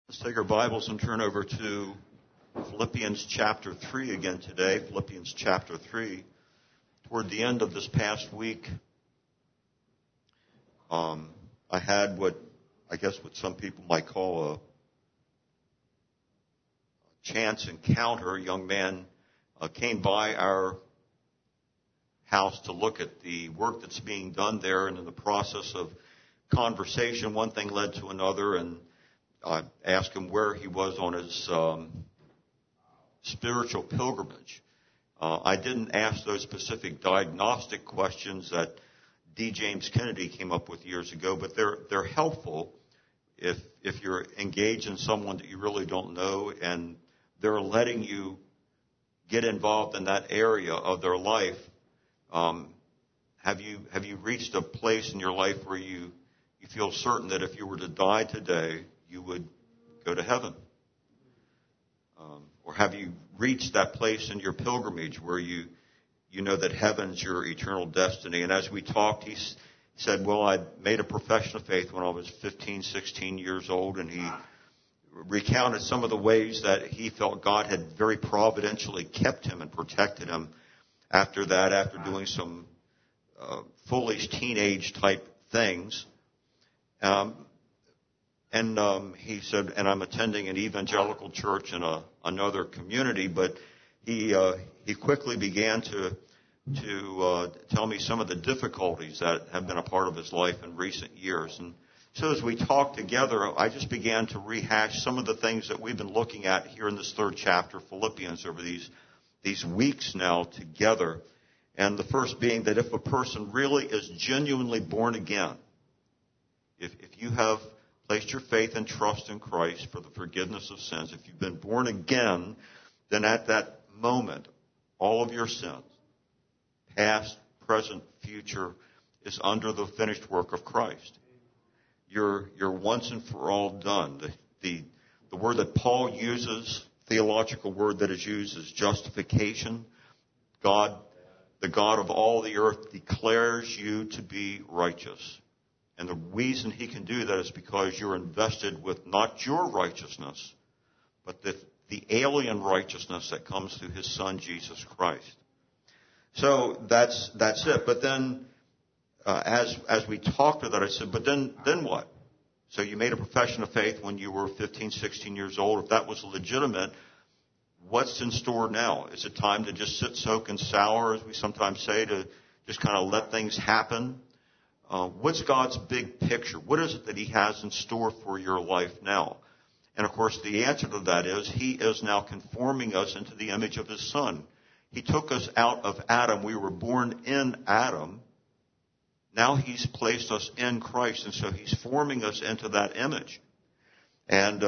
Let's take our Bibles and turn over to Philippians chapter 3 again today. Philippians chapter 3. Toward the end of this past week, I had what some people might call a chance encounter. A young man came by our house to look at the work that's being done there, and in the process of conversation, one thing led to another, and I asked him where he was on his spiritual pilgrimage. I didn't ask those specific diagnostic questions that D. James Kennedy came up with years ago, but they're helpful if you're engaged in someone that you really don't know and they're letting you get involved in that area of their life. Have you reached a place in your life where you feel certain that if you were to die today, you would go to heaven? Or have you reached that place in your pilgrimage where you know that heaven's your eternal destiny? And as we talked, he said, well, I made a profession of faith when I was 15, 16 years old, and he recounted some of the ways that he felt God had very providentially kept him and protected him after that, after doing some foolish teenage type things. He said, and I'm attending an evangelical church in another community, but he quickly began to tell me some of the difficulties that have been a part of his life in recent years. And so as we talked together, I just began to rehash some of the things that we've been looking at here in this third chapter, Philippians, over these weeks now together. And the first being that if a person really is genuinely born again, if you have placed your faith and trust in Christ for the forgiveness of sins, if you've been born again, then at that moment, all of your sins, past, present, future, is under the finished work of Christ. You're once and for all done. The word that Paul uses, theological word that is used, is justification. God, the God of all the earth, declares you to be righteous. And the reason he can do that is because you're invested with not your righteousness, but the alien righteousness that comes through his Son, Jesus Christ. So that's it. But then, as we talked about that, I said, but then what? So you made a profession of faith when you were 15, 16 years old. If that was legitimate, what's in store now? Is it time to just sit, soak, and sour, as we sometimes say, to just kind of let things happen? What's God's big picture? What is it that he has in store for your life now? And, of course, the answer to that is he is now conforming us into the image of his Son. He took us out of Adam. We were born in Adam. Now he's placed us in Christ, and so he's forming us into that image. And,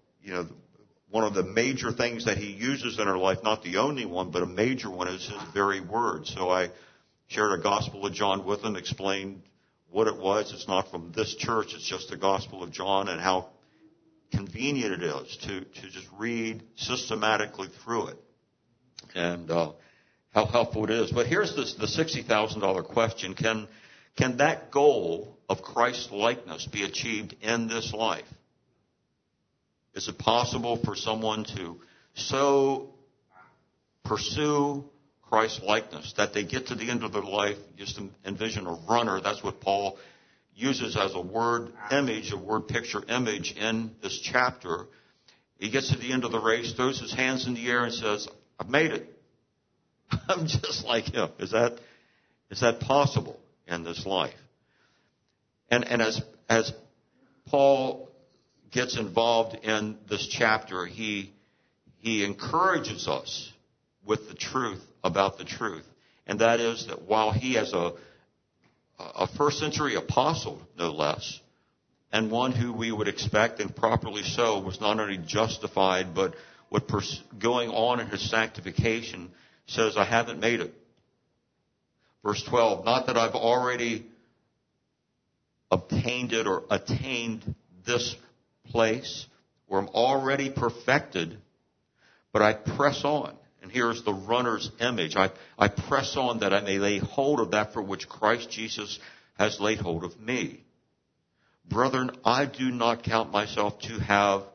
one of the major things that he uses in our life, not the only one, but a major one, is his very word. So I shared a Gospel of John with him, explained what it was. It's not from this church. It's just the Gospel of John, and how convenient it is to just read systematically through it, and how helpful it is. But here's the $60,000 question. Can that goal of Christ's likeness be achieved in this life? Is it possible for someone to so pursue Christ's likeness that they get to the end of their life? Just envision a runner. That's what Paul uses as a word image, a word picture image in this chapter. He gets to the end of the race, throws his hands in the air and says, I've made it. I'm just like him. Is that possible in this life? And as Paul gets involved in this chapter, he encourages us with the truth about the truth. And that is that while he, as a first century apostle, no less, and one who we would expect, and properly so, was not only justified, but going on in his sanctification, says, I haven't made it. Verse 12, not that I've already obtained it or attained this place where I'm already perfected, but I press on. And here's the runner's image. I press on that I may lay hold of that for which Christ Jesus has laid hold of me. Brethren, I do not count myself to have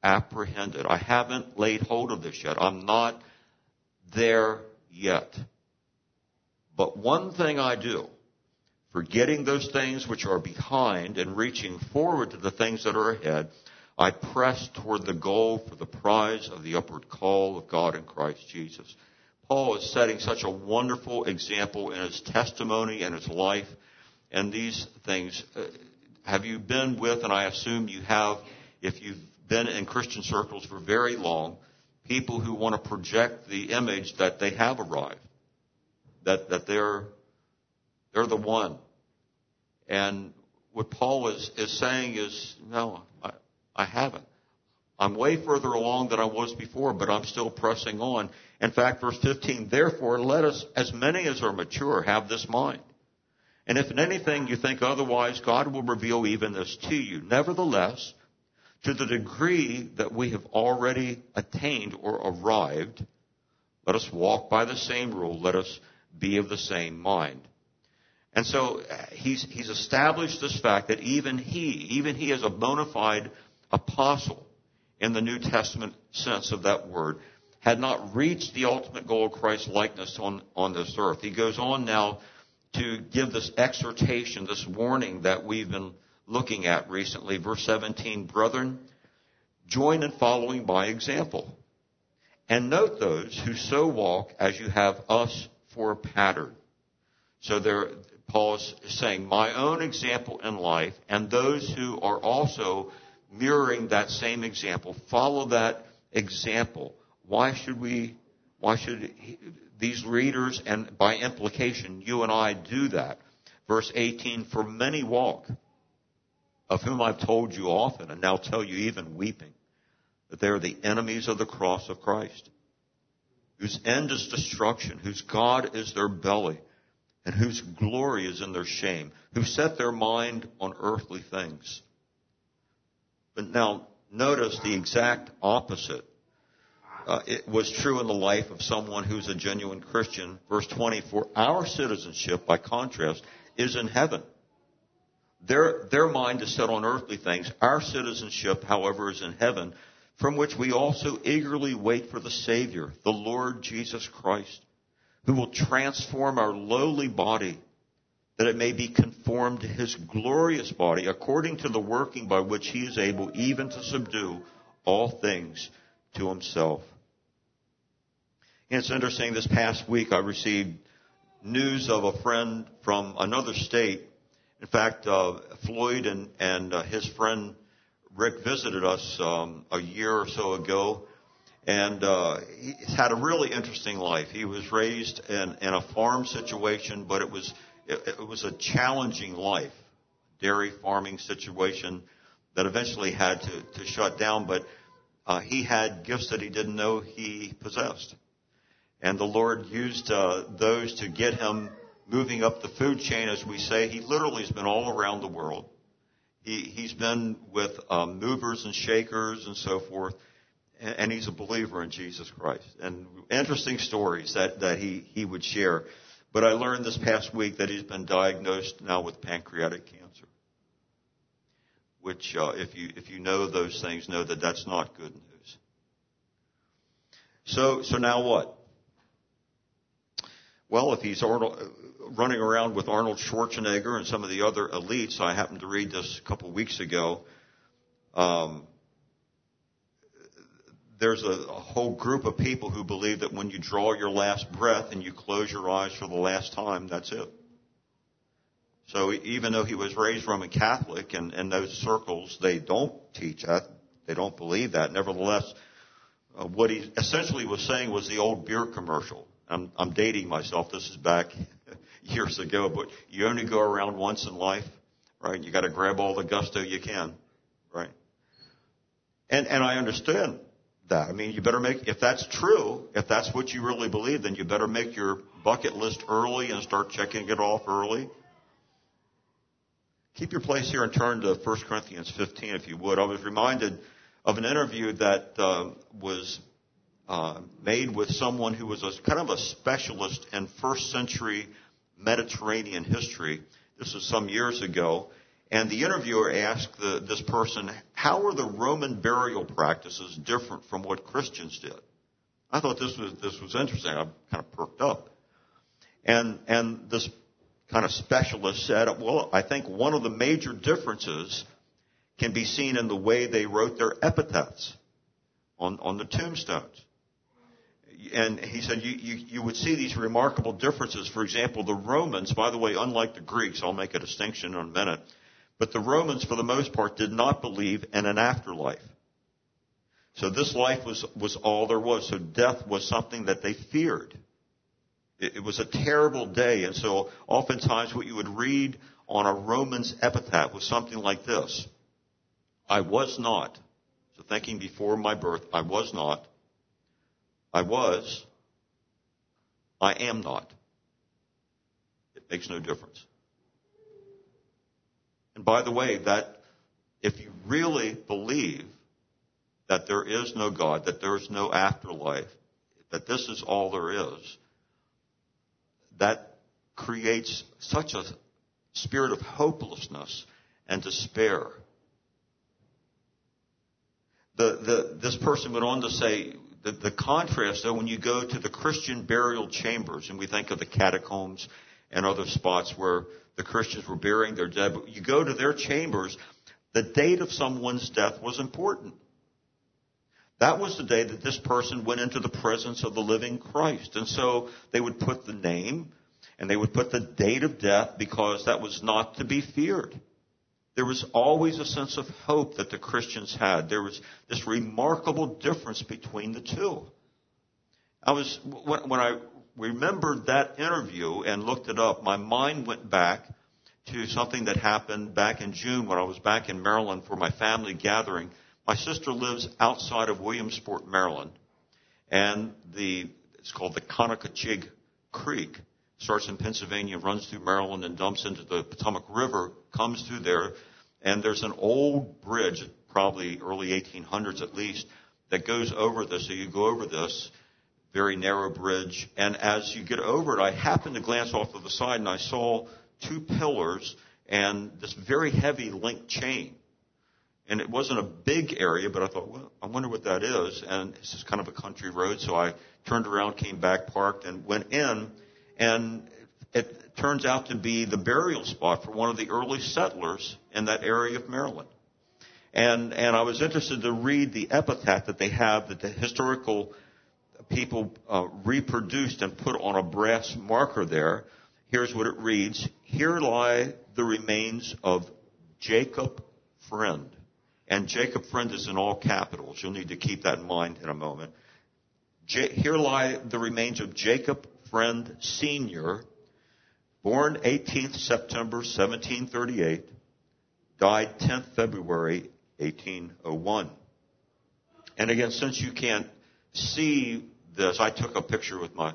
apprehended. I haven't laid hold of this yet. I'm not there yet. But one thing I do, forgetting those things which are behind and reaching forward to the things that are ahead, I press toward the goal for the prize of the upward call of God in Christ Jesus. Paul is setting such a wonderful example in his testimony and his life. And these things, have you been with, and I assume you have, if you've been in Christian circles for very long, people who want to project the image that they have arrived, that they're the one. And what Paul is saying is, no, I haven't. I'm way further along than I was before, but I'm still pressing on. In fact, verse 15, therefore let us, as many as are mature, have this mind. And if in anything you think otherwise, God will reveal even this to you. Nevertheless, to the degree that we have already attained or arrived, let us walk by the same rule. Let us be of the same mind. And so he's established this fact that even he as a bona fide apostle in the New Testament sense of that word, had not reached the ultimate goal of Christ's likeness on this earth. He goes on now to give this exhortation, this warning that we've been looking at recently. Verse 17, brethren, join in following by example. And note those who so walk as you have us for a pattern. So there, Paul is saying, my own example in life, and those who are also mirroring that same example, follow that example. Why should these readers, and by implication, you and I, do that? Verse 18, for many walk, of whom I've told you often, and now tell you even weeping, that they are the enemies of the cross of Christ, whose end is destruction, whose God is their belly, and whose glory is in their shame, who set their mind on earthly things. But now, notice the exact opposite. It was true in the life of someone who's a genuine Christian. Verse 20, for our citizenship, by contrast, is in heaven. Their mind is set on earthly things. Our citizenship, however, is in heaven, from which we also eagerly wait for the Savior, the Lord Jesus Christ, who will transform our lowly body, that it may be conformed to his glorious body, according to the working by which he is able even to subdue all things to himself. And it's interesting, this past week I received news of a friend from another state. In fact, Floyd and his friend Rick visited us a year or so ago, and he's had a really interesting life. He was raised in a farm situation, but it was a challenging life, dairy farming situation that eventually had to shut down, but he had gifts that he didn't know he possessed. And the Lord used those to get him moving up the food chain, as we say. He literally has been all around the world. He's been with movers and shakers and so forth, and he's a believer in Jesus Christ. And interesting stories that he would share. But I learned this past week that he's been diagnosed now with pancreatic cancer, which if you know those things, know that that's not good news. So now what? Well, if he's running around with Arnold Schwarzenegger and some of the other elites, I happened to read this a couple of weeks ago. There's a whole group of people who believe that when you draw your last breath and you close your eyes for the last time, that's it. So even though he was raised Roman Catholic, and in those circles, they don't teach that. They don't believe that. Nevertheless, what he essentially was saying was the old beer commercial. I'm dating myself. This is back years ago, but you only go around once in life, right? You got to grab all the gusto you can, right? And I understand that. I mean, you better if that's true, if that's what you really believe, then you better make your bucket list early and start checking it off early. Keep your place here and turn to 1 Corinthians 15, if you would. I was reminded of an interview that was made with someone who was kind of a specialist in first century Mediterranean history. This was some years ago. And the interviewer asked this person, how are the Roman burial practices different from what Christians did? I thought this was interesting. I kind of perked up. And this kind of specialist said, well, I think one of the major differences can be seen in the way they wrote their epitaphs on the tombstones. And he said you would see these remarkable differences. For example, the Romans, by the way, unlike the Greeks, I'll make a distinction in a minute, but the Romans, for the most part, did not believe in an afterlife. So this life was all there was. So death was something that they feared. It was a terrible day. And so oftentimes what you would read on a Roman's epitaph was something like this. I was not. So thinking before my birth, I was not. I was. I am not. It makes no difference. And by the way, that if you really believe that there is no God, that there is no afterlife, that this is all there is, that creates such a spirit of hopelessness and despair. This person went on to say that the contrast, though, when you go to the Christian burial chambers, and we think of the catacombs and other spots where the Christians were burying their dead, but you go to their chambers, the date of someone's death was important. That was the day that this person went into the presence of the living Christ. And so they would put the name and they would put the date of death because that was not to be feared. There was always a sense of hope that the Christians had. There was this remarkable difference between the two. When I remembered that interview and looked it up, my mind went back to something that happened back in June when I was back in Maryland for my family gathering. My sister lives outside of Williamsport, Maryland, and it's called the Conococheague Creek. Starts in Pennsylvania, runs through Maryland, and dumps into the Potomac River, comes through there, and there's an old bridge, probably early 1800s at least, that goes over this. So you go over this very narrow bridge, and as you get over it, I happened to glance off to the side, and I saw two pillars and this very heavy linked chain. And it wasn't a big area, but I thought, well, I wonder what that is. And this is kind of a country road, so I turned around, came back, parked, and went in. And it turns out to be the burial spot for one of the early settlers in that area of Maryland. And I was interested to read the epitaph that they have, that the historical people reproduced and put on a brass marker there. Here's what it reads. Here lie the remains of Jacob Friend. And Jacob Friend is in all capitals. You'll need to keep that in mind in a moment. Here lie the remains of Jacob Friend Sr., born 18th September 1738, died 10th February 1801. And again, since you can't see this, I took a picture with my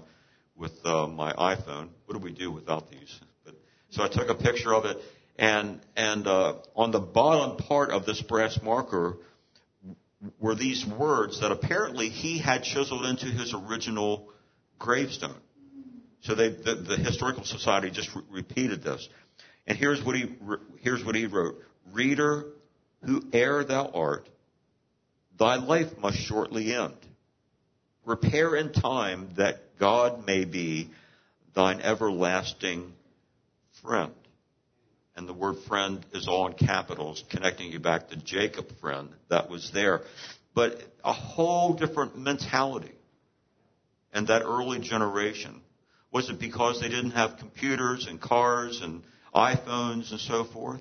iPhone. What do we do without these? So I took a picture of it, and on the bottom part of this brass marker were these words that apparently he had chiseled into his original gravestone. So the Historical Society just repeated this. And here's what he wrote. Reader, whoe'er thou art, thy life must shortly end. Repair in time that God may be thine everlasting friend. And the word friend is all in capitals, connecting you back to Jacob Friend that was there. But a whole different mentality in that early generation. Was it because they didn't have computers and cars and iPhones and so forth?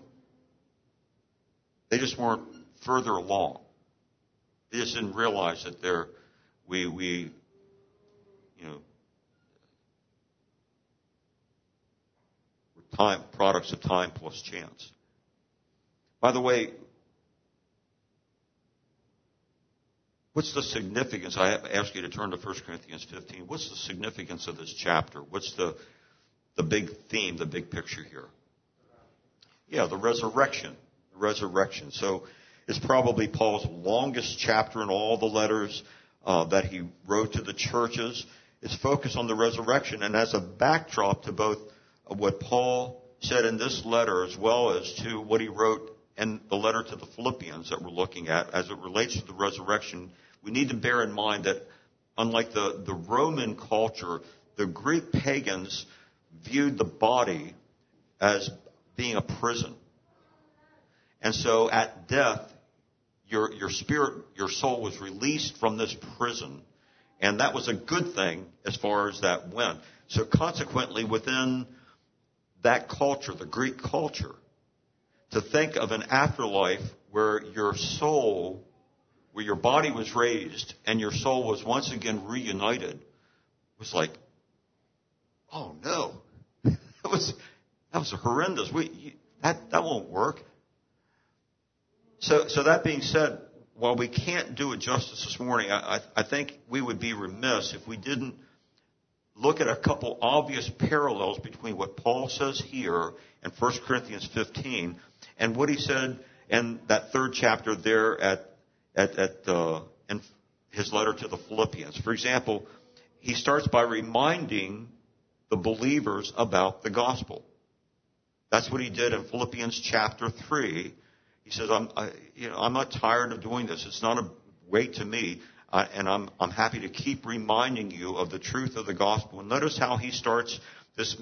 They just weren't further along. They just didn't realize that we're products of time plus chance. By the way, what's the significance? I ask you to turn to 1 Corinthians 15. What's the significance of this chapter? What's the big theme, the big picture here? Yeah, the resurrection. The resurrection. So it's probably Paul's longest chapter in all the letters that he wrote to the churches. It's focused on the resurrection. And as a backdrop to both what Paul said in this letter, as well as to what he wrote in the letter to the Philippians that we're looking at, as it relates to the resurrection, we need to bear in mind that unlike the Roman culture, the Greek pagans viewed the body as being a prison. And so at death, your spirit, your soul was released from this prison. And that was a good thing as far as that went. So consequently, within that culture, the Greek culture, to think of an afterlife where your soul, where your body was raised and your soul was once again reunited, was like, oh no, that was horrendous. That won't work. So that being said, while we can't do it justice this morning, I think we would be remiss if we didn't look at a couple obvious parallels between what Paul says here in 1 Corinthians 15 and what he said in that third chapter there in his letter to the Philippians. For example, he starts by reminding the believers about the gospel. That's what he did in Philippians chapter 3. He says, I'm not tired of doing this. It's not a weight to me. And I'm happy to keep reminding you of the truth of the gospel. And notice how he starts this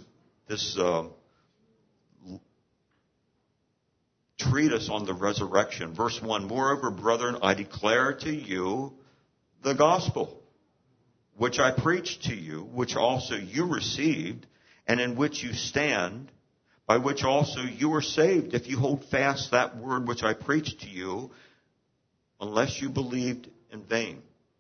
treatise on the resurrection. Verse 1, moreover, brethren, I declare to you the gospel, which I preached to you, which also you received, and in which you stand, by which also you are saved, if you hold fast that word which I preached to you, unless you believed in vain.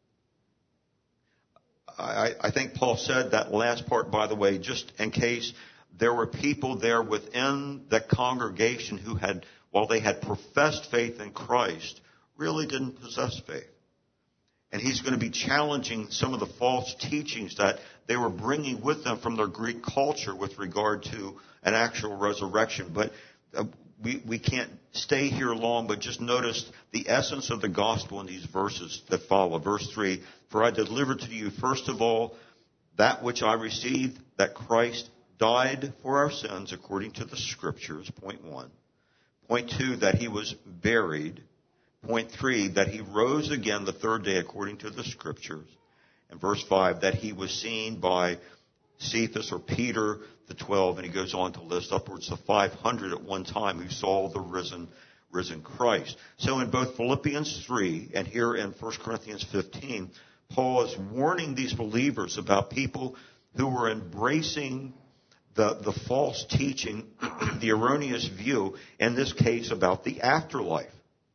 I think Paul said that last part, by the way, just in case there were people there within the congregation who had, while they had professed faith in Christ, really didn't possess faith. And he's going to be challenging some of the false teachings that they were bringing with them from their Greek culture with regard to an actual resurrection. But we can't stay here long, but just notice the essence of the gospel in these verses that follow. Verse 3, for I delivered to you first of all that which I received, that Christ died for our sins according to the Scriptures, point 1. Point 2, that he was buried. Point 3, that he rose again the third day according to the Scriptures. And verse 5, that he was seen by Cephas or Peter, the 12, and he goes on to list upwards of 500 at one time who saw the risen Christ. So in both Philippians 3 and here in 1 Corinthians 15, Paul is warning these believers about people who were embracing the false teaching, the erroneous view, in this case about the afterlife,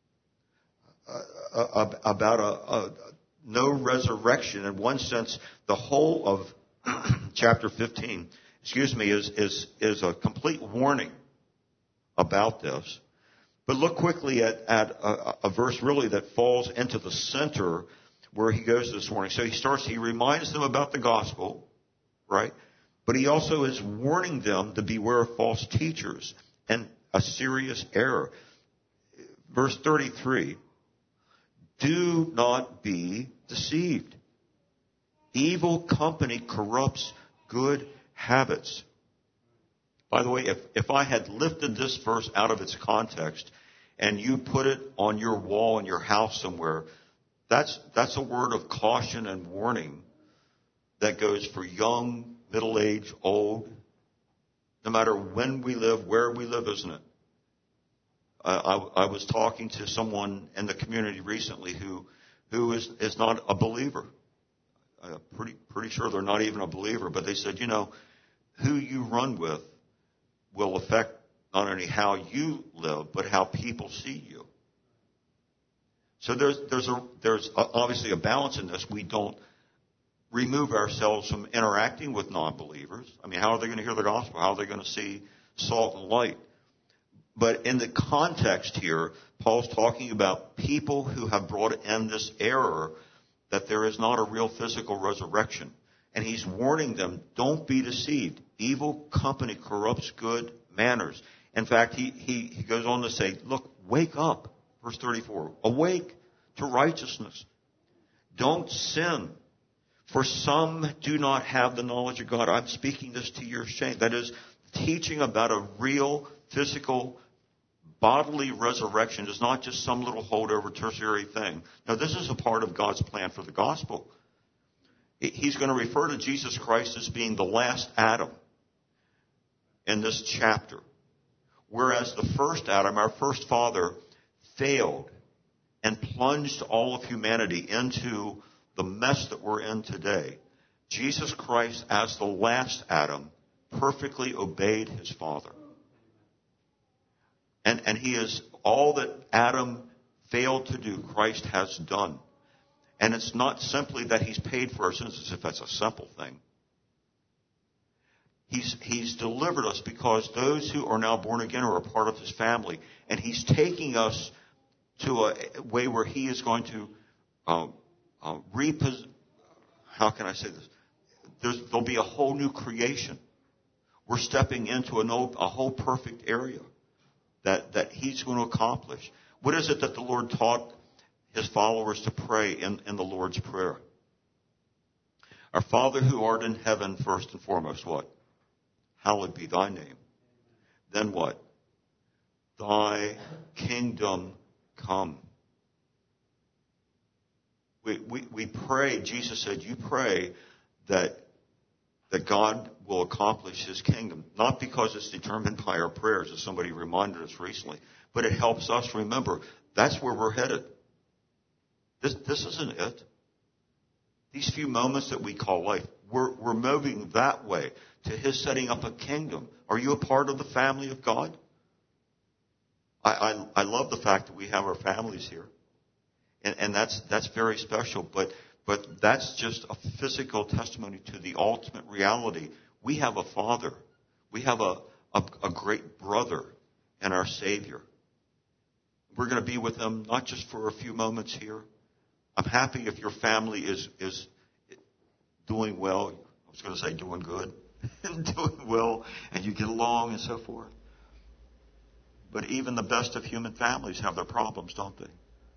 about no resurrection. In one sense, the whole of chapter 15, is a complete warning about this. But look quickly at a verse really that falls into the center where he goes this morning. So he reminds them about the gospel, right? But he also is warning them to beware of false teachers and a serious error. Verse 33, do not be deceived. Evil company corrupts good habits. By the way, if I had lifted this verse out of its context and you put it on your wall in your house somewhere, that's a word of caution and warning that goes for young, middle-aged, old, no matter when we live, where we live, isn't it? I was talking to someone in the community recently who is not a believer. Pretty sure they're not even a believer, but they said, who you run with will affect not only how you live, but how people see you. So there's obviously a balance in this. We don't remove ourselves from interacting with non-believers. I mean, how are they going to hear the gospel? How are they going to see salt and light? But in the context here, Paul's talking about people who have brought in this error that there is not a real physical resurrection. And he's warning them, don't be deceived. Evil company corrupts good manners. In fact, he goes on to say, look, wake up. Verse 34, awake to righteousness. Don't sin, for some do not have the knowledge of God. I'm speaking this to your shame. That is, teaching about a real physical bodily resurrection is not just some little holdover tertiary thing. Now, this is a part of God's plan for the gospel. He's going to refer to Jesus Christ as being the last Adam in this chapter. Whereas the first Adam, our first father, failed and plunged all of humanity into the mess that we're in today. Jesus Christ, as the last Adam, perfectly obeyed his father. And he is all that Adam failed to do, Christ has done. And it's not simply that he's paid for our sins, as if that's a simple thing. He's delivered us because those who are now born again are a part of his family. And he's taking us to a way where he is going to how can I say this? There'll be a whole new creation. We're stepping into a whole perfect area that he's going to accomplish. What is it that the Lord taught his followers to pray in the Lord's Prayer? Our Father who art in heaven, first and foremost, what? Hallowed be thy name. Then what? Thy kingdom come. We pray, Jesus said, you pray that God will accomplish his kingdom. Not because it's determined by our prayers, as somebody reminded us recently, but it helps us remember that's where we're headed. This isn't it. These few moments that we call life, we're moving that way to his setting up a kingdom. Are you a part of the family of God? I love the fact that we have our families here. And that's very special. But that's just a physical testimony to the ultimate reality. We have a Father. We have a great brother and our Savior. We're going to be with them not just for a few moments here. I'm happy if your family is doing well. I was going to say doing good. Doing well, and you get along and so forth. But even the best of human families have their problems, don't they?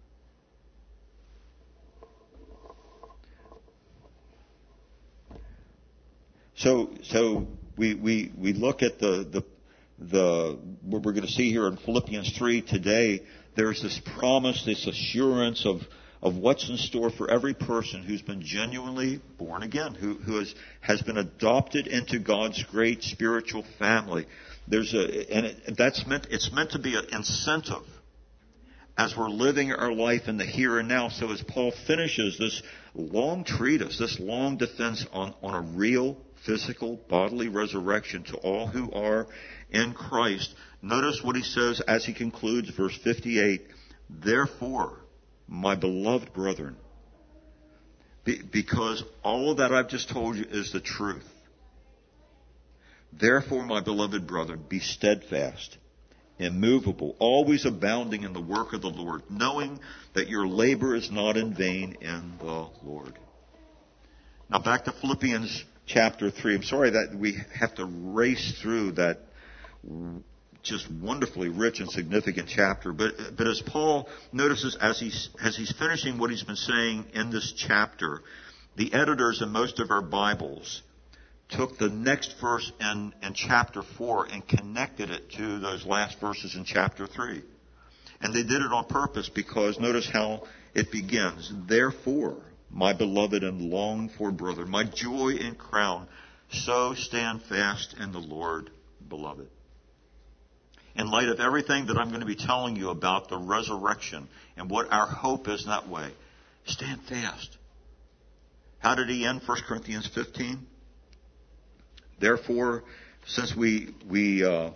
So we look at the what we're going to see here in Philippians 3 today. There's this promise, this assurance of what's in store for every person who's been genuinely born again, who has been adopted into God's great spiritual family. It's meant to be an incentive as we're living our life in the here and now. So as Paul finishes this long treatise, this long defense on a real physical bodily resurrection to all who are in Christ, notice what he says as he concludes verse 58. Therefore, my beloved brethren, because all of that I've just told you is the truth. Therefore, my beloved brethren, be steadfast, immovable, always abounding in the work of the Lord, knowing that your labor is not in vain in the Lord. Now back to Philippians chapter 3. I'm sorry that we have to race through that just wonderfully rich and significant chapter. But as Paul notices as he's finishing what he's been saying in this chapter, the editors in most of our Bibles took the next verse in chapter 4 and connected it to those last verses in chapter 3. And they did it on purpose because notice how it begins. Therefore, my beloved and longed for brother, my joy and crown, so stand fast in the Lord, beloved. In light of everything that I'm going to be telling you about the resurrection and what our hope is in that way, stand fast. How did he end 1 Corinthians 15? Therefore, since my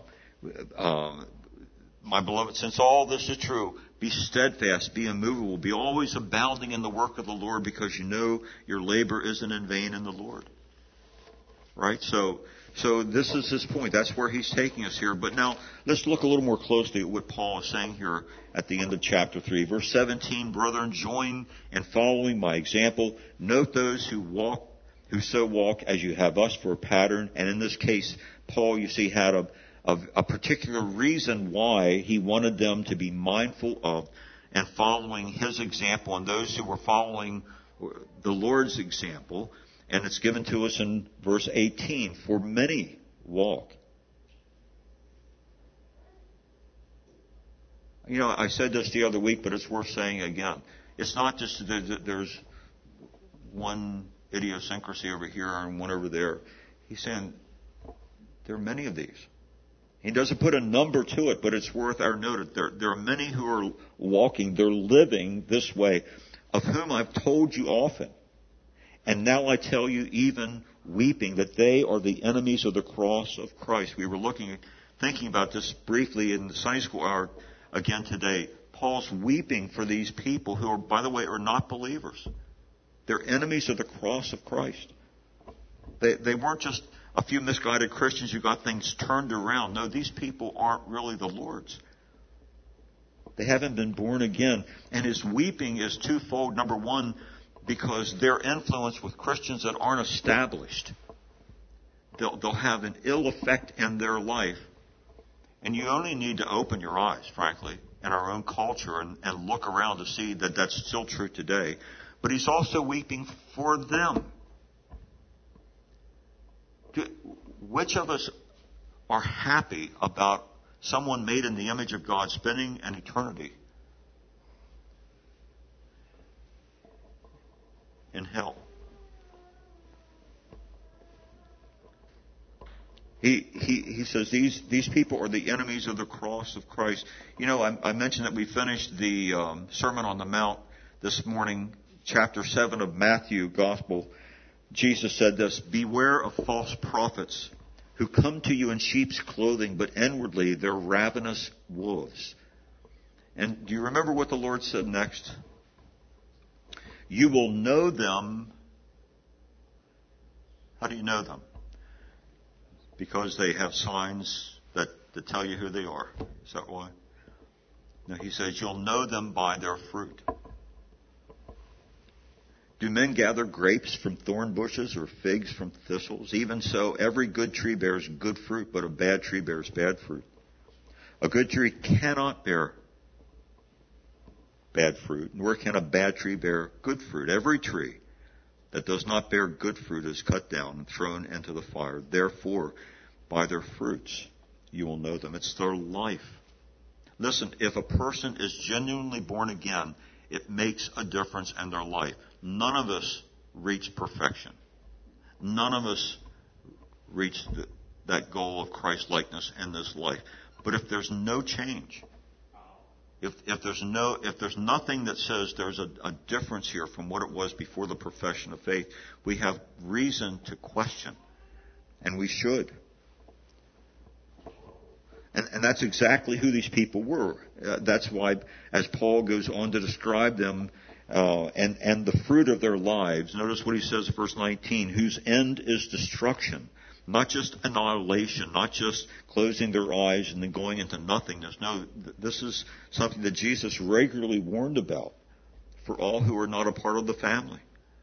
beloved, since all this is true, be steadfast, be immovable, be always abounding in the work of the Lord, because you know your labor isn't in vain in the Lord. Right? So this is his point. That's where he's taking us here. But now let's look a little more closely at what Paul is saying here at the end of chapter 3. Verse 17, brethren, join in following my example. Note those who so walk as you have us for a pattern. And in this case, Paul, you see, had a particular reason why he wanted them to be mindful of and following his example, and those who were following the Lord's example. And it's given to us in verse 18. For many walk I said this the other week, but it's worth saying again. It's not just that there's one idiosyncrasy over here and one over there. He's saying there are many of these. He doesn't put a number to it, but it's worth our note. There are many who are walking, they're living this way, of whom I've told you often. And now I tell you, even weeping, that they are the enemies of the cross of Christ. We were thinking about this briefly in the Sunday school hour again today. Paul's weeping for these people who are, by the way, are not believers. They're enemies of the cross of Christ. They weren't just a few misguided Christians who got things turned around. No, these people aren't really the Lord's. They haven't been born again. And his weeping is twofold. Number one, because their influence with Christians that aren't established, they'll have an ill effect in their life. And you only need to open your eyes, frankly, in our own culture and look around to see that that's still true today. But he's also weeping for them. Which of us are happy about someone made in the image of God spending an eternity in hell? He says these people are the enemies of the cross of Christ. I mentioned that we finished the Sermon on the Mount this morning, chapter 7 of Matthew Gospel. Jesus said this: "Beware of false prophets who come to you in sheep's clothing, but inwardly they're ravenous wolves." And do you remember what the Lord said next? You will know them. How do you know them? Because they have signs that tell you who they are. Is that why? No, he says you'll know them by their fruit. Do men gather grapes from thorn bushes or figs from thistles? Even so, every good tree bears good fruit, but a bad tree bears bad fruit. A good tree cannot bear bad fruit, nor can a bad tree bear good fruit. Every tree that does not bear good fruit is cut down and thrown into the fire. Therefore, by their fruits you will know them. It's their life. Listen, if a person is genuinely born again, it makes a difference in their life. None of us reach perfection. None of us reach that goal of Christ-likeness in this life. But if there's no change, if there's nothing that says there's a difference here from what it was before the profession of faith, we have reason to question, and we should. And that's exactly who these people were. That's why, as Paul goes on to describe them and the fruit of their lives, notice what he says in verse 19, whose end is destruction, not just annihilation, not just closing their eyes and then going into nothingness. No, this is something that Jesus regularly warned about for all who are not a part of the family.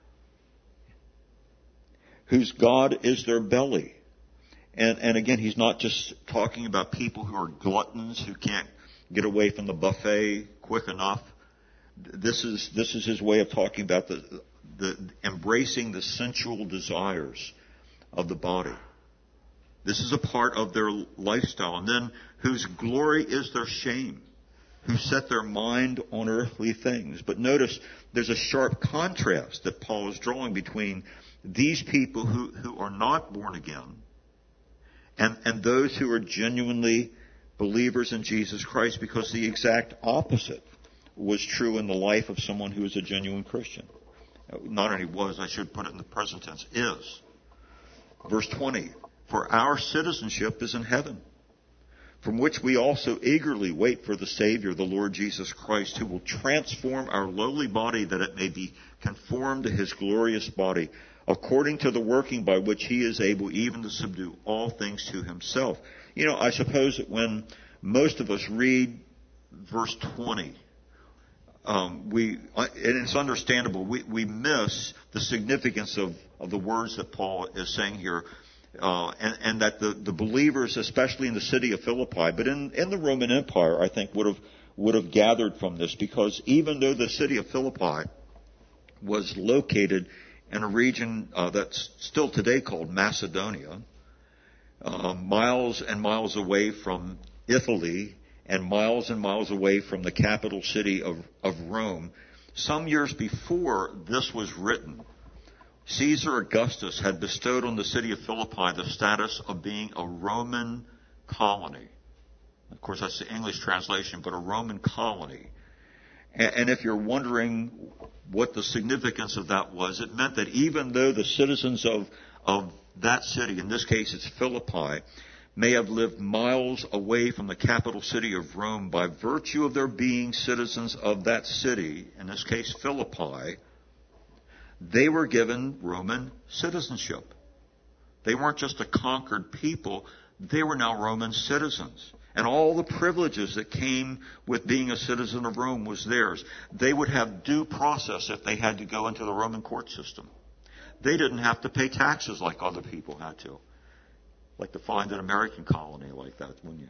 Whose God is their belly. And again, he's not just talking about people who are gluttons, who can't get away from the buffet quick enough. This is his way of talking about the embracing the sensual desires of the body. This is a part of their lifestyle. And then whose glory is their shame, who set their mind on earthly things. But notice there's a sharp contrast that Paul is drawing between these people who are not born again and those who are genuinely believers in Jesus Christ, because the exact opposite was true in the life of someone who is a genuine Christian. Not only was, I should put it in the present tense, is. Verse 20, for our citizenship is in heaven, from which we also eagerly wait for the Savior, the Lord Jesus Christ, who will transform our lowly body that it may be conformed to his glorious body, according to the working by which he is able even to subdue all things to himself. I suppose that when most of us read verse 20, and it's understandable, we miss the significance of the words that Paul is saying here, and that the believers, especially in the city of Philippi, but in the Roman Empire, I think would have gathered from this, because even though the city of Philippi was located in a region that's still today called Macedonia, miles and miles away from Italy and miles away from the capital city of Rome. Some years before this was written, Caesar Augustus had bestowed on the city of Philippi the status of being a Roman colony. Of course, that's the English translation, but a Roman colony. And if you're wondering what the significance of that was, it meant that even though the citizens of that city, in this case it's Philippi, may have lived miles away from the capital city of Rome, by virtue of their being citizens of that city, in this case Philippi, they were given Roman citizenship. They weren't just a conquered people, they were now Roman citizens. And all the privileges that came with being a citizen of Rome was theirs. They would have due process if they had to go into the Roman court system. They didn't have to pay taxes like other people had to. Like to find an American colony like that, wouldn't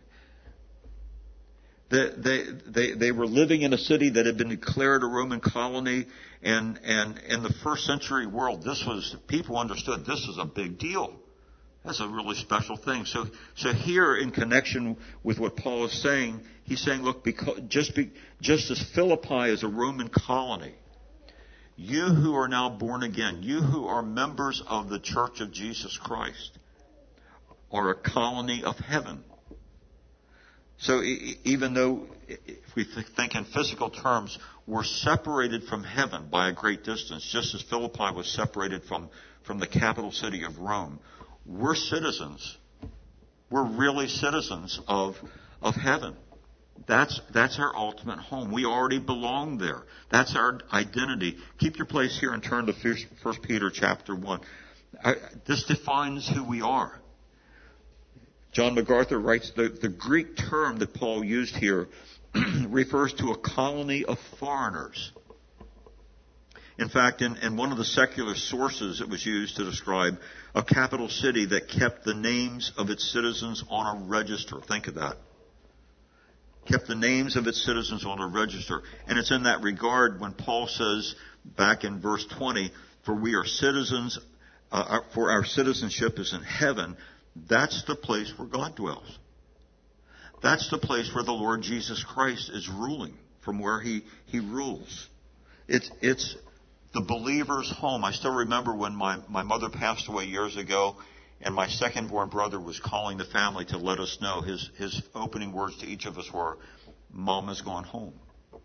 you? They were living in a city that had been declared a Roman colony, and in the first century world, people understood this was a big deal. That's a really special thing. So here, in connection with what Paul is saying, he's saying, look, just as Philippi is a Roman colony, you who are now born again, you who are members of the Church of Jesus Christ, are a colony of heaven. So even though, if we think in physical terms, we're separated from heaven by a great distance, just as Philippi was separated from the capital city of Rome, we're citizens. We're really citizens of heaven. That's our ultimate home. We already belong there. That's our identity. Keep your place here and turn to 1 Peter chapter 1. This defines who we are. John MacArthur writes, the Greek term that Paul used here refers to a colony of foreigners. In fact, in one of the secular sources, it was used to describe a capital city that kept the names of its citizens on a register. Think of that. Kept the names of its citizens on a register. And it's in that regard when Paul says, back in verse 20, for we are citizens, for our citizenship is in heaven. That's the place where God dwells. That's the place where the Lord Jesus Christ is ruling, from where He rules. It's the believer's home. I still remember when my mother passed away years ago, and my second-born brother was calling the family to let us know. His opening words to each of us were, "Mama's gone home."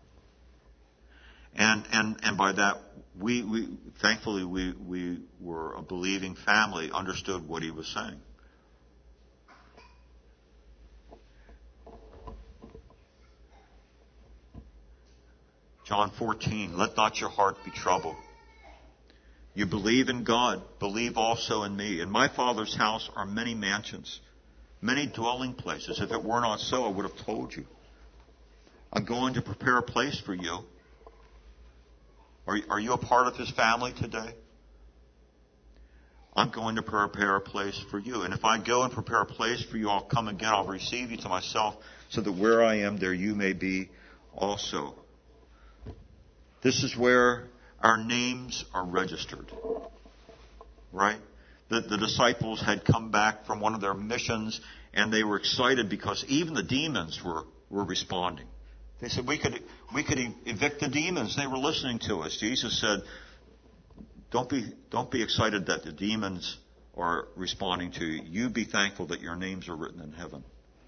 And by that, we thankfully we were a believing family, understood what he was saying. John 14, let not your heart be troubled. You believe in God, believe also in me. In my Father's house are many mansions, many dwelling places. If it were not so, I would have told you. I'm going to prepare a place for you. Are you a part of His family today? I'm going to prepare a place for you. And if I go and prepare a place for you, I'll come again. I'll receive you to myself, so that where I am, there you may be also. This is where our names are registered, right? The disciples had come back from one of their missions, and they were excited because even the demons were responding. They said, we could evict the demons. They were listening to us. Jesus said, don't be excited that the demons are responding to you. You be thankful that your names are written in heaven.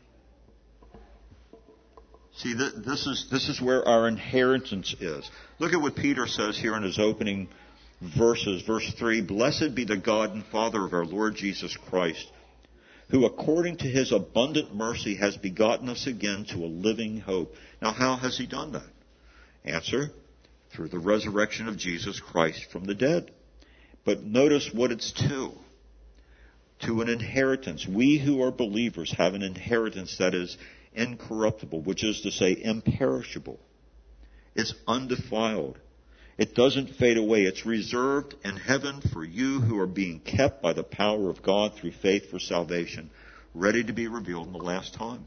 See, this is where our inheritance is. Look at what Peter says here in his opening verses. Verse 3, Blessed be the God and Father of our Lord Jesus Christ, who according to His abundant mercy has begotten us again to a living hope. Now, how has He done that? Answer, through the resurrection of Jesus Christ from the dead. But notice what it's to an inheritance. We who are believers have an inheritance that is incorruptible, which is to say imperishable. It's undefiled. It doesn't fade away. It's reserved in heaven for you who are being kept by the power of God through faith for salvation, ready to be revealed in the last time.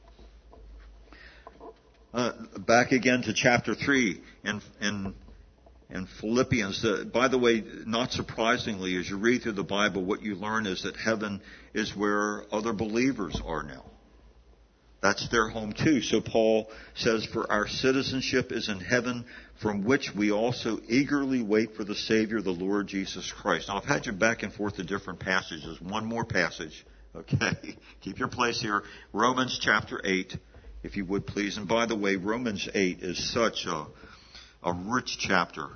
Back again to chapter 3 in Philippians. By the way, not surprisingly, as you read through the Bible, what you learn is that heaven is where other believers are now. That's their home too. So Paul says, for our citizenship is in heaven, from which we also eagerly wait for the Savior, the Lord Jesus Christ. Now, I've had you back and forth to different passages. One more passage. Okay. Keep your place here. Romans chapter 8, if you would please. And by the way, Romans 8 is such a rich chapter.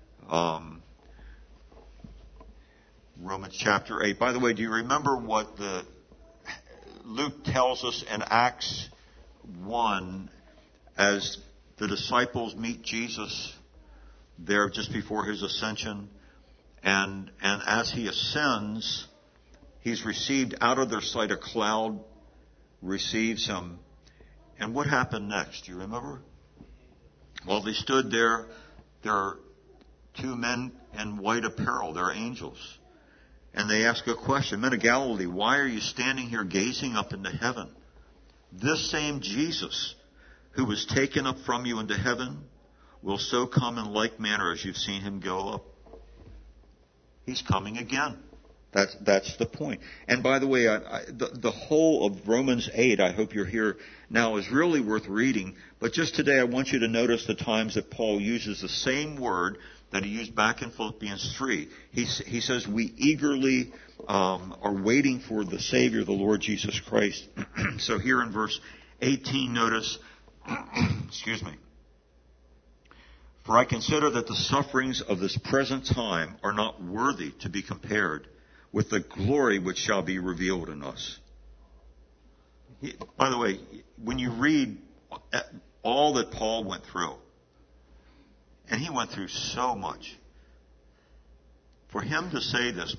Romans chapter 8. By the way, do you remember what Luke tells us in Acts 1 as the disciples meet Jesus there just before his ascension, and as he ascends, he's received out of their sight. A cloud receives him. And what happened next? Do you remember? Well, they stood there. There are two men in white apparel. They're angels. And they ask a question. Men of Galilee, why are you standing here gazing up into heaven? This same Jesus who was taken up from you into heaven will so come in like manner as you've seen him go up. He's coming again. That's the point. And by the way, the whole of Romans 8, I hope you're here now, is really worth reading. But just today I want you to notice the times that Paul uses the same word that he used back in Philippians 3. He says we eagerly are waiting for the Savior, the Lord Jesus Christ. So here in verse 18, notice, excuse me. For I consider that the sufferings of this present time are not worthy to be compared with the glory which shall be revealed in us. By the way, when you read all that Paul went through, and he went through so much, for him to say this,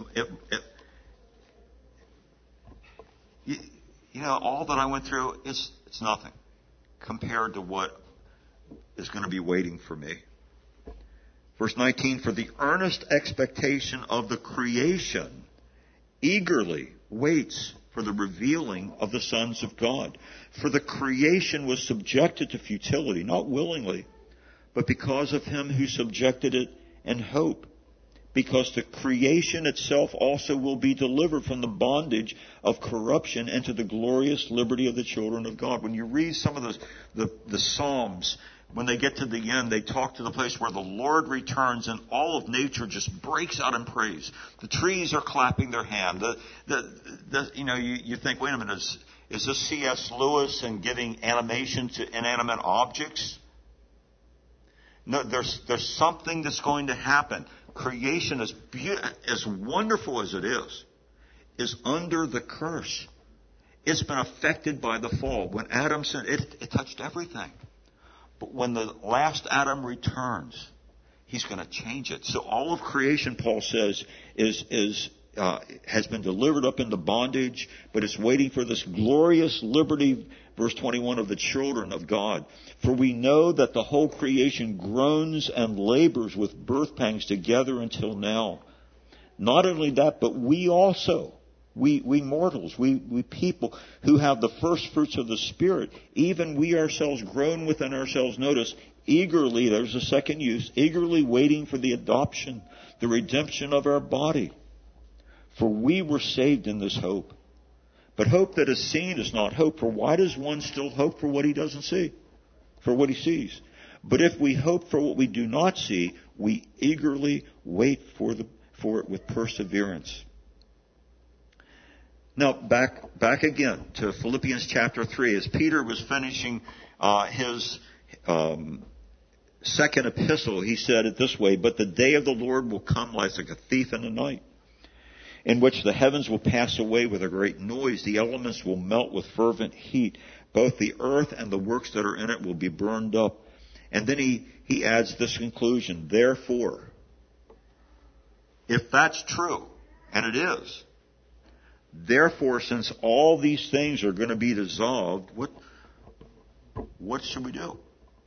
all that I went through, it's nothing compared to what is going to be waiting for me. Verse 19, for the earnest expectation of the creation eagerly waits for the revealing of the sons of God. For the creation was subjected to futility, not willingly, but because of him who subjected it in hope. Because the creation itself also will be delivered from the bondage of corruption into the glorious liberty of the children of God. When you read some of the Psalms, when they get to the end, they talk to the place where the Lord returns and all of nature just breaks out in praise. The trees are clapping their hand. You think, wait a minute, is this C.S. Lewis and giving animation to inanimate objects? No, there's something that's going to happen. Creation, as wonderful as it is under the curse. It's been affected by the fall. When Adam sinned, it touched everything. But when the last Adam returns, he's going to change it. So all of creation, Paul says, has been delivered up into bondage, but it's waiting for this glorious liberty, verse 21, of the children of God. For we know that the whole creation groans and labors with birth pangs together until now. Not only that, but we also, we mortals, we people who have the first fruits of the Spirit, even we ourselves groan within ourselves, notice, eagerly, there's a second use, eagerly waiting for the adoption, the redemption of our body. For we were saved in this hope. But hope that is seen is not hope. For why does one still hope for what he doesn't see? For what he sees. But if we hope for what we do not see, we eagerly wait for it with perseverance. Now, back again to Philippians chapter 3. As Peter was finishing his second epistle, he said it this way, but the day of the Lord will come like a thief in the night, in which the heavens will pass away with a great noise, the elements will melt with fervent heat, both the earth and the works that are in it will be burned up. And then he adds this conclusion, therefore, if that's true, and it is, therefore, since all these things are going to be dissolved, what should we do?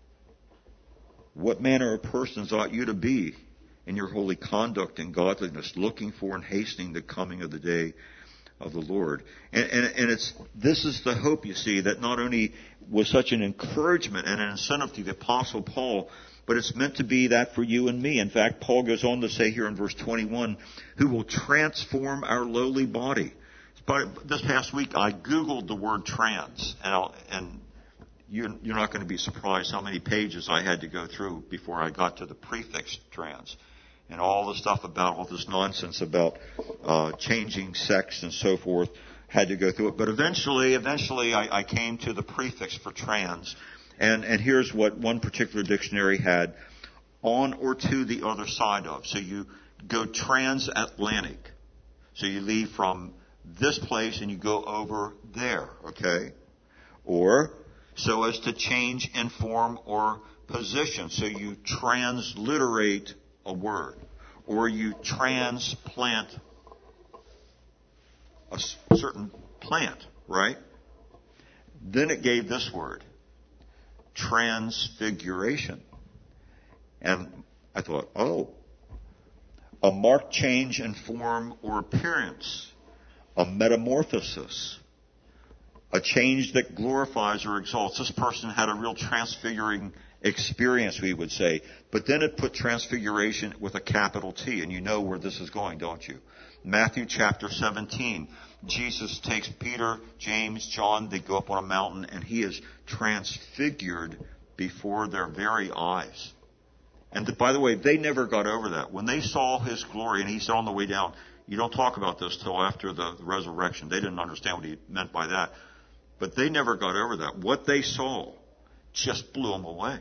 What manner of persons ought you to be in your holy conduct and godliness, looking for and hastening the coming of the day of the Lord? And this is the hope, you see, that not only was such an encouragement and an incentive to the Apostle Paul, but it's meant to be that for you and me. In fact, Paul goes on to say here in verse 21, who will transform our lowly body But this past week, I Googled the word trans, and you're not going to be surprised how many pages I had to go through before I got to the prefix trans. And all the stuff about all this nonsense about changing sex and so forth, had to go through it. But eventually I came to the prefix for trans. And here's what one particular dictionary had: on or to the other side of. So you go transatlantic. So you leave from this place and you go over there, okay? Or so as to change in form or position. So you transliterate a word. Or you transplant a certain plant, right? Then it gave this word, transfiguration. And I thought, a marked change in form or appearance, a metamorphosis, a change that glorifies or exalts. This person had a real transfiguring experience, we would say. But then it put transfiguration with a capital T, and you know where this is going, don't you? Matthew chapter 17. Jesus takes Peter, James, John, they go up on a mountain, and he is transfigured before their very eyes. And by the way, they never got over that. When they saw his glory, and he said on the way down, you don't talk about this till after the resurrection. They didn't understand what he meant by that. But they never got over that. What they saw just blew them away.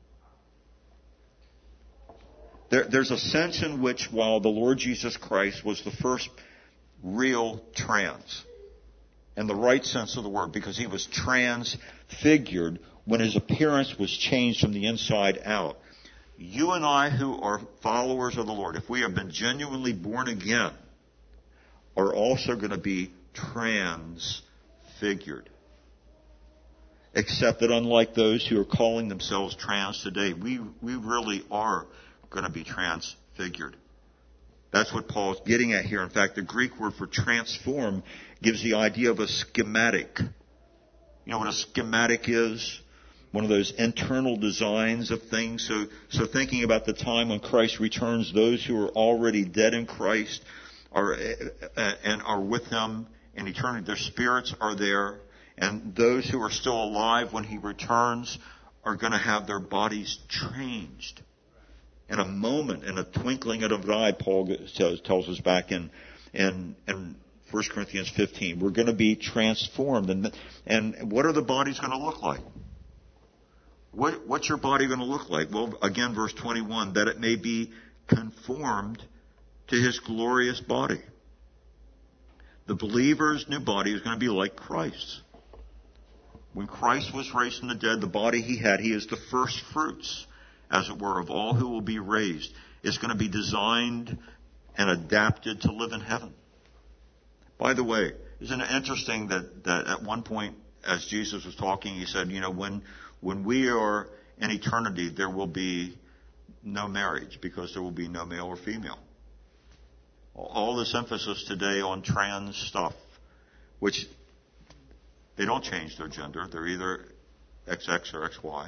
There's a sense in which, while the Lord Jesus Christ was the first real trans, in the right sense of the word, because he was transfigured when his appearance was changed from the inside out. You and I, who are followers of the Lord, if we have been genuinely born again, are also going to be transfigured. Except that unlike those who are calling themselves trans today, we really are going to be transfigured. That's what Paul's getting at here. In fact, the Greek word for transform gives the idea of a schematic. You know what a schematic is? One of those internal designs of things. So thinking about the time when Christ returns, those who are already dead in Christ are with him in eternity. Their spirits are there. And those who are still alive when he returns are going to have their bodies changed. In a moment, in a twinkling of an eye, Paul tells us back in 1 Corinthians 15. We're going to be transformed. And what are the bodies going to look like? What's your body going to look like? Well, again, verse 21, that it may be conformed to his glorious body. The believer's new body is going to be like Christ's. When Christ was raised from the dead, the body he had, he is the first fruits, as it were, of all who will be raised. It's going to be designed and adapted to live in heaven. By the way, isn't it interesting that at one point, as Jesus was talking, he said, you know, when we are in eternity, there will be no marriage because there will be no male or female. All this emphasis today on trans stuff, which they don't change their gender. They're either XX or XY.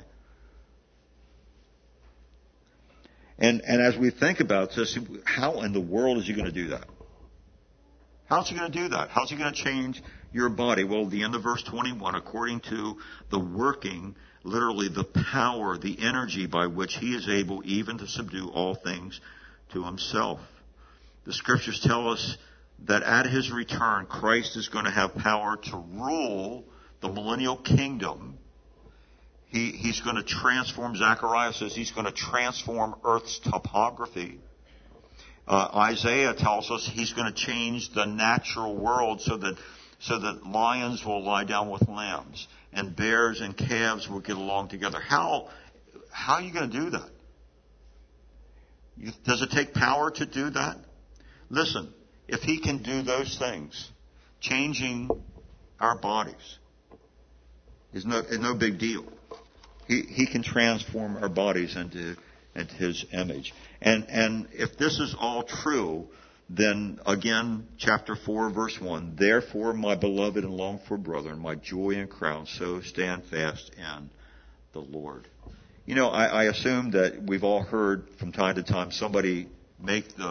And as we think about this, how in the world is he going to do that? How's he going to do that? How's he going to change your body? Well, at the end of verse 21, according to the working, literally the power, the energy by which he is able even to subdue all things to himself. The scriptures tell us that at his return, Christ is going to have power to rule the millennial kingdom. He's going to transform, Zechariah says he's going to transform Earth's topography. Isaiah tells us he's going to change the natural world so that lions will lie down with lambs and bears and calves will get along together. How are you going to do that? Does it take power to do that? Listen, if he can do those things, changing our bodies is no big deal. He can transform our bodies into his image. And if this is all true, then again, chapter 4, verse 1, therefore, my beloved and longed for brethren, my joy and crown, so stand fast in the Lord. You know, I assume that we've all heard from time to time somebody make the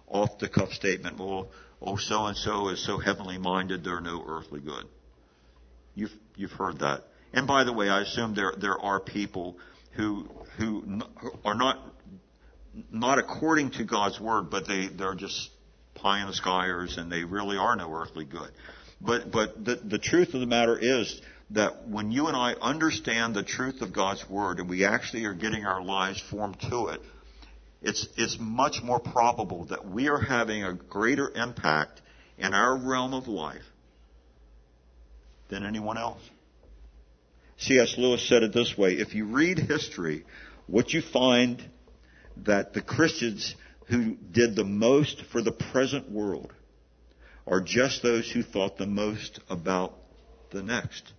off-the-cuff statement, well, oh, so-and-so is so heavenly minded, they're no earthly good. You've heard that. And by the way, I assume there are people who are not according to God's word, but they're just pie in the skyers, and they really are no earthly good. But the truth of the matter is that when you and I understand the truth of God's word, and we actually are getting our lives formed to it, it's much more probable that we are having a greater impact in our realm of life than anyone else. C.S. Lewis said it this way: if you read history, what you find that the Christians who did the most for the present world are just those who thought the most about the next.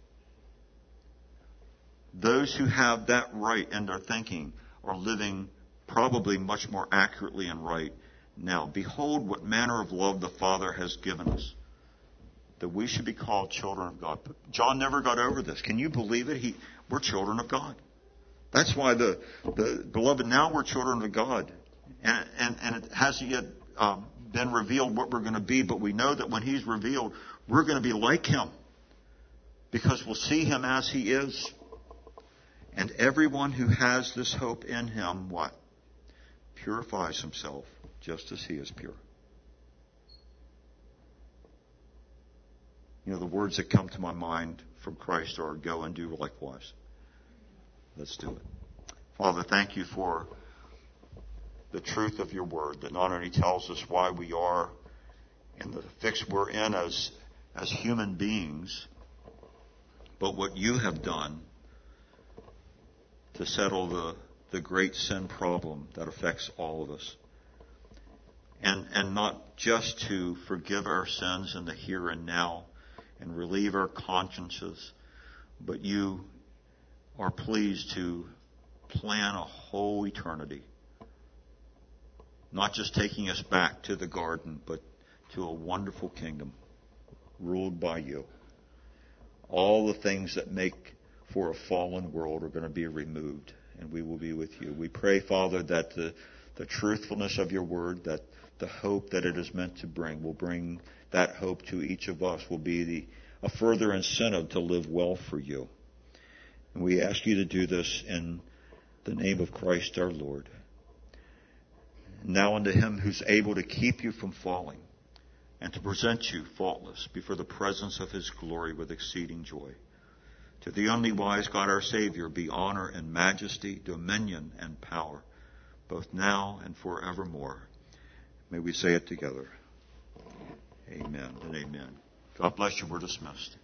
Those who have that right in their thinking are living probably much more accurately and right now. Behold what manner of love the Father has given us, that we should be called children of God. John never got over this. Can you believe it? We're children of God. That's why the beloved, now we're children of God. And it hasn't yet been revealed what we're going to be, but we know that when He's revealed, we're going to be like Him, because we'll see Him as He is. And everyone who has this hope in Him, what? Purifies himself just as He is pure. You know, the words that come to my mind from Christ are, go and do likewise. Let's do it. Father, thank You for the truth of Your word, that not only tells us why we are in the fix we're in as human beings, but what You have done to settle the great sin problem that affects all of us. And not just to forgive our sins in the here and now and relieve our consciences, but You are pleased to plan a whole eternity. Not just taking us back to the garden, but to a wonderful kingdom ruled by You. All the things that make for a fallen world are going to be removed, and we will be with You. We pray, Father, that the truthfulness of Your word, that the hope that it is meant to bring, will bring that hope to each of us, will be a further incentive to live well for You. And we ask You to do this in the name of Christ our Lord. Now unto Him who's able to keep you from falling and to present you faultless before the presence of His glory with exceeding joy. To the only wise God our Savior be honor and majesty, dominion and power, both now and forevermore. May we say it together. Amen and amen. God bless you. We're dismissed.